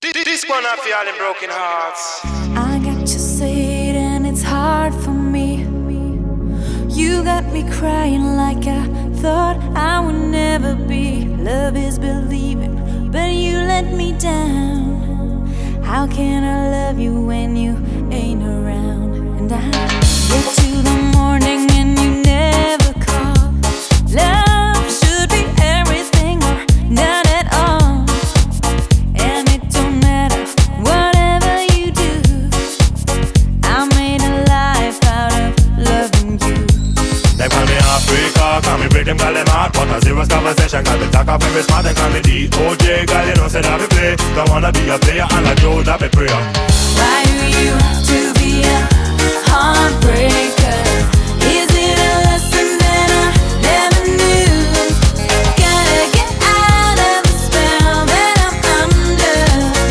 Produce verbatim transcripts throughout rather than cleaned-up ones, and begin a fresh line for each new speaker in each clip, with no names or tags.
This one I feel in broken hearts.
I got you said and it's hard for me. You got me crying like I thought I would never be. Love is believing, but you let me down. How can I love you when you ain't around? And I get to the morning and you never call. Love should be everything or none at all. And it don't matter whatever you do. I made a life out of loving you.
They call me Africa, call me rhythm, call them hard. But a serious conversation, call me talk up every smart and call me D O J. Girl, you know say that we play. Don't wanna be a player and a Joe that we pray.
Why do you have to be a heartbreaker? Is it a lesson that I never knew? Gotta get out of the spell that I'm under.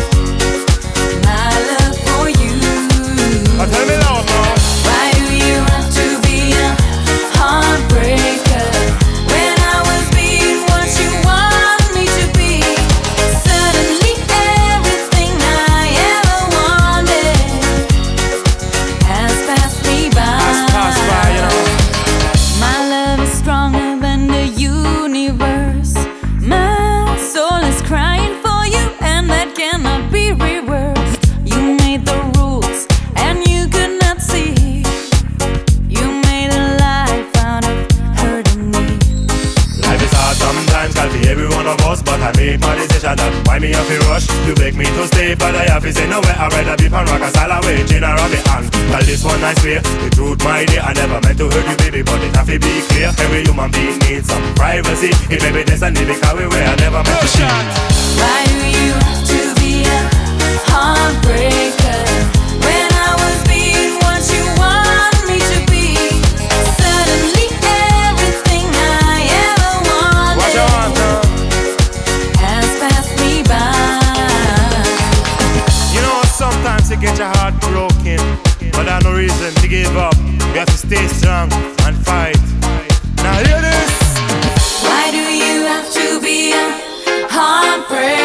My love for you.
Oh, tell me love now.
Why do you have to be a heartbreaker when I was being what you want me to be? Suddenly everything I ever wanted has passed me by.
Has passed by, you know.
My love is stronger than the universe. My soul is crying for you, and that cannot be reversed. You made the rules, and you could not see. You made a life out of hurting me.
Life is hard sometimes, can't be every one of us. But I make my decision that why me have to rush. You beg me to stay, but I have to say nowhere. I'd rather be pan rock a style away, chain around the hand. Tell this one I swear, the truth my dear. I never meant to hurt you baby, but it have to be clear. Every human being needs some privacy. It may be destiny because we were I never meant to be.
Why do you have to be a heartbreaker when I was being what you want me to be? Suddenly everything I ever
What you want,
wanted
huh?
has passed me by.
You know, sometimes you get your heart broken, but there's no reason to give up. You have to stay strong and fight. Now hear this.
Why do you have to be a heartbreaker